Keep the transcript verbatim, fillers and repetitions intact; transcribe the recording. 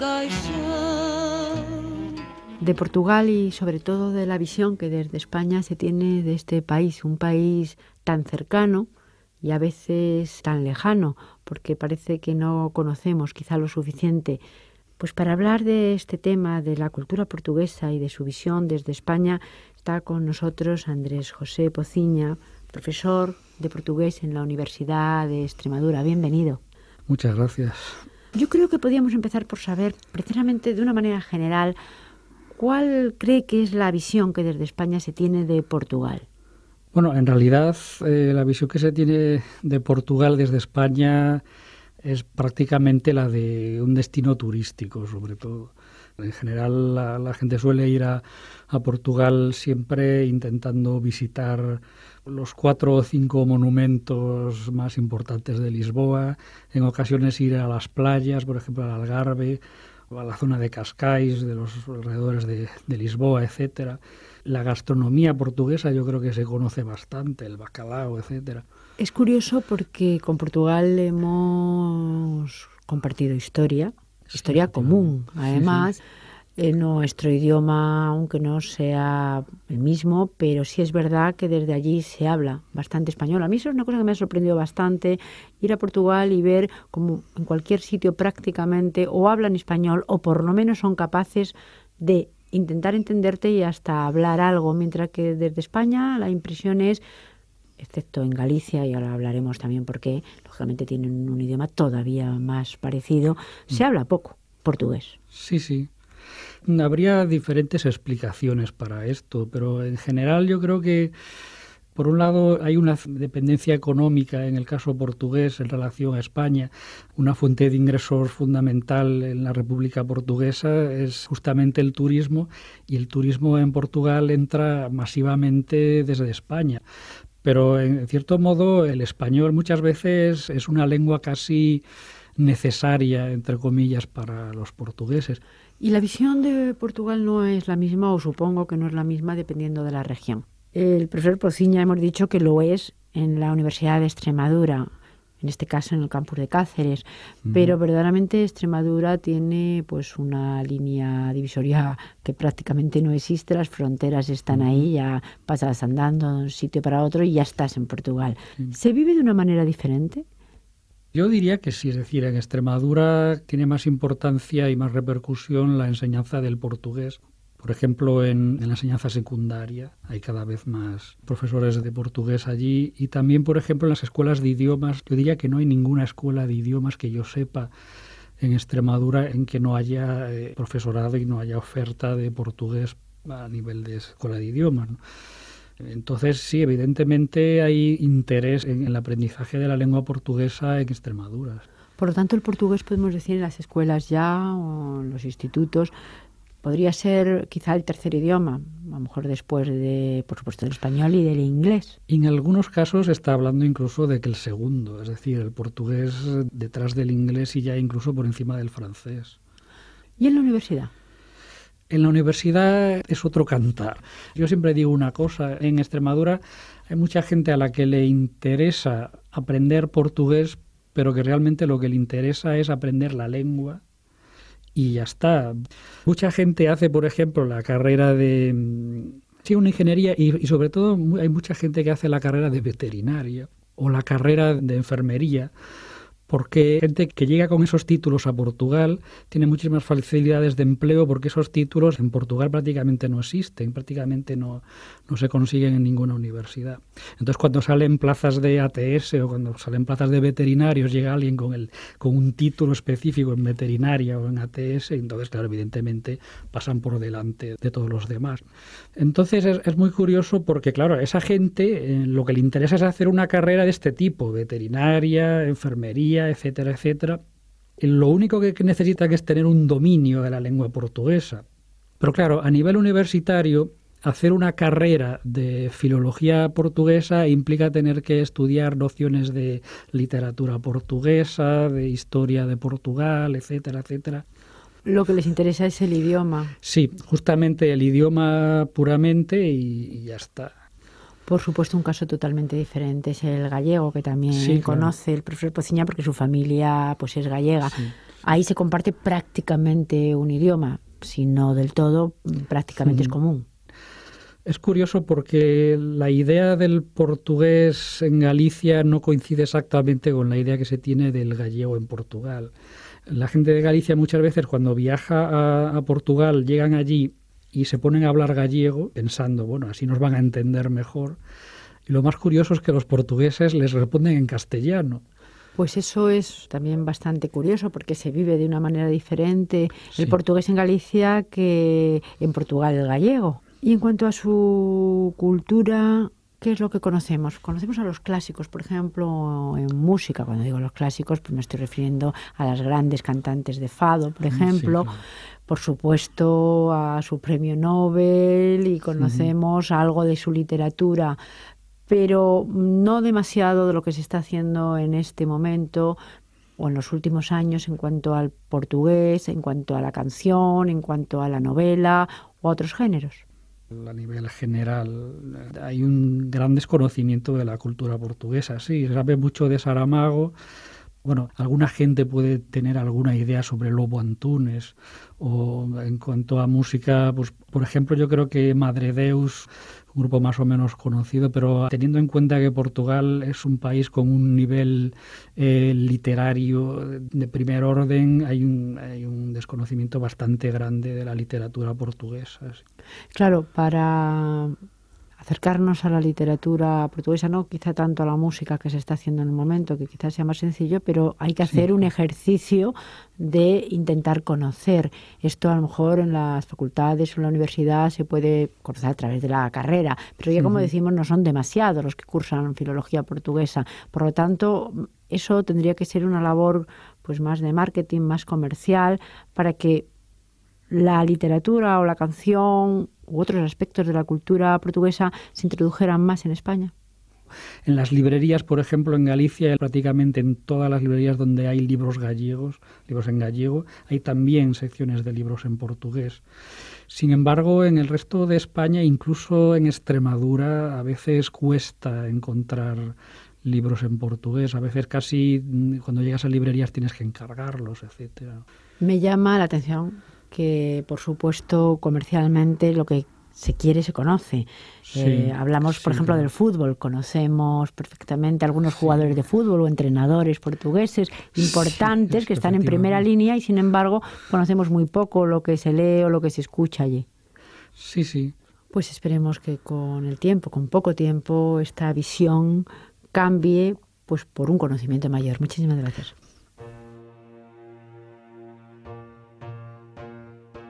De Portugal y sobre todo de la visión que desde España se tiene de este país, un país tan cercano y a veces tan lejano, porque parece que no conocemos quizá lo suficiente. Pues para hablar de este tema, de la cultura portuguesa y de su visión desde España, está con nosotros Andrés José Pociña, profesor de portugués en la Universidad de Extremadura. Bienvenido. Muchas gracias. Yo creo que podríamos empezar por saber, precisamente de una manera general, ¿cuál cree que es la visión que desde España se tiene de Portugal? Bueno, en realidad eh, la visión que se tiene de Portugal desde España es prácticamente la de un destino turístico, sobre todo. En general la, la gente suele ir a, a Portugal siempre intentando visitar los cuatro o cinco monumentos más importantes de Lisboa, en ocasiones ir a las playas, por ejemplo al Algarve, o a la zona de Cascais, de los alrededores de, de Lisboa, etcétera. La gastronomía portuguesa yo creo que se conoce bastante, el bacalao, etcétera. Es curioso porque con Portugal hemos compartido historia, historia sí, común, además. Sí, sí. En nuestro idioma, aunque no sea el mismo, pero sí es verdad que desde allí se habla bastante español. A mí eso es una cosa que me ha sorprendido bastante, ir a Portugal y ver como en cualquier sitio prácticamente o hablan español o por lo menos son capaces de intentar entenderte y hasta hablar algo, mientras que desde España la impresión es, excepto en Galicia, y ahora hablaremos también por qué, lógicamente tienen un idioma todavía más parecido, se mm. habla poco portugués. Sí, sí. Habría diferentes explicaciones para esto, pero en general yo creo que, por un lado, hay una dependencia económica en el caso portugués en relación a España. Una fuente de ingresos fundamental en la República Portuguesa es justamente el turismo, y el turismo en Portugal entra masivamente desde España. Pero, en cierto modo, el español muchas veces es una lengua casi necesaria, entre comillas, para los portugueses. ¿Y la visión de Portugal no es la misma, o supongo que no es la misma, dependiendo de la región? El profesor Pociña hemos dicho que lo es en la Universidad de Extremadura, en este caso en el campus de Cáceres, uh-huh. pero verdaderamente Extremadura tiene pues una línea divisoria que prácticamente no existe, las fronteras están uh-huh. ahí, ya pasas andando de un sitio para otro y ya estás en Portugal. Uh-huh. ¿Se vive de una manera diferente? Yo diría que sí, es decir, en Extremadura tiene más importancia y más repercusión la enseñanza del portugués. Por ejemplo, en, en la enseñanza secundaria hay cada vez más profesores de portugués allí, y también, por ejemplo, en las escuelas de idiomas. Yo diría que no hay ninguna escuela de idiomas que yo sepa en Extremadura en que no haya eh, profesorado y no haya oferta de portugués a nivel de escuela de idiomas, ¿no? Entonces, sí, evidentemente hay interés en el aprendizaje de la lengua portuguesa en Extremadura. Por lo tanto, el portugués, podemos decir, en las escuelas ya o en los institutos, podría ser quizá el tercer idioma, a lo mejor después de, por supuesto, del español y del inglés. Y en algunos casos se está hablando incluso de que el segundo, es decir, el portugués detrás del inglés y ya incluso por encima del francés. ¿Y en la universidad? En la universidad es otro cantar. Yo siempre digo una cosa, en Extremadura hay mucha gente a la que le interesa aprender portugués, pero que realmente lo que le interesa es aprender la lengua y ya está. Mucha gente hace, por ejemplo, la carrera de sí, una ingeniería y, y sobre todo hay mucha gente que hace la carrera de veterinaria o la carrera de enfermería, porque gente que llega con esos títulos a Portugal tiene muchísimas facilidades de empleo, porque esos títulos en Portugal prácticamente no existen, prácticamente no, no se consiguen en ninguna universidad. Entonces, cuando salen plazas de A T S o cuando salen plazas de veterinarios, llega alguien con, el, con un título específico en veterinaria o en A T S, entonces, claro, evidentemente pasan por delante de todos los demás. Entonces, es, es muy curioso porque, claro, esa gente eh, lo que le interesa es hacer una carrera de este tipo, veterinaria, enfermería, etcétera, etcétera. Lo único que necesitan es tener un dominio de la lengua portuguesa. Pero claro, a nivel universitario, hacer una carrera de filología portuguesa implica tener que estudiar nociones de literatura portuguesa, de historia de Portugal, etcétera, etcétera. Lo que les interesa es el idioma. Sí, justamente el idioma puramente y, y ya está. Por supuesto, un caso totalmente diferente es el gallego, que también sí, conoce claro. el profesor Pociña porque su familia pues es gallega. Sí. Ahí se comparte prácticamente un idioma, si no del todo, prácticamente Sí. es común. Es curioso porque la idea del portugués en Galicia no coincide exactamente con la idea que se tiene del gallego en Portugal. La gente de Galicia muchas veces cuando viaja a, a Portugal llegan allí y se ponen a hablar gallego pensando, bueno, así nos van a entender mejor. Y lo más curioso es que los portugueses les responden en castellano. Pues eso es también bastante curioso porque se vive de una manera diferente Sí. el portugués en Galicia que en Portugal el gallego. Y en cuanto a su cultura, ¿qué es lo que conocemos? Conocemos a los clásicos, por ejemplo, en música. Cuando digo los clásicos, pues me estoy refiriendo a las grandes cantantes de fado, por ejemplo. Sí, claro. Por supuesto, a su premio Nobel y conocemos uh-huh. algo de su literatura, pero no demasiado de lo que se está haciendo en este momento o en los últimos años en cuanto al portugués, en cuanto a la canción, en cuanto a la novela o a otros géneros. A nivel general hay un gran desconocimiento de la cultura portuguesa. Sí, se sabe mucho de Saramago. Bueno, alguna gente puede tener alguna idea sobre Lobo Antunes, o en cuanto a música, pues por ejemplo yo creo que Madre Deus, un grupo más o menos conocido, pero teniendo en cuenta que Portugal es un país con un nivel eh, literario de primer orden, hay un, hay un desconocimiento bastante grande de la literatura portuguesa. Claro, para acercarnos a la literatura portuguesa, no quizá tanto a la música que se está haciendo en el momento, que quizás sea más sencillo, pero hay que hacer sí. un ejercicio de intentar conocer. Esto a lo mejor en las facultades o en la universidad se puede conocer a través de la carrera, pero ya como uh-huh. decimos no son demasiados los que cursan filología portuguesa. Por lo tanto, eso tendría que ser una labor pues más de marketing, más comercial, para que la literatura o la canción u otros aspectos de la cultura portuguesa se introdujeran más en España. En las librerías, por ejemplo, en Galicia, prácticamente en todas las librerías donde hay libros gallegos, libros en gallego, hay también secciones de libros en portugués. Sin embargo, en el resto de España, incluso en Extremadura, a veces cuesta encontrar libros en portugués. A veces casi cuando llegas a librerías tienes que encargarlos, etcétera. Me llama la atención que, por supuesto, comercialmente lo que se quiere se conoce. Sí, eh, hablamos, por sí, ejemplo, claro. del fútbol. Conocemos perfectamente algunos jugadores sí. de fútbol o entrenadores portugueses importantes sí, que están en primera línea y, sin embargo, conocemos muy poco lo que se lee o lo que se escucha allí. Sí, sí. Pues esperemos que con el tiempo, con poco tiempo, esta visión cambie pues por un conocimiento mayor. Muchísimas gracias.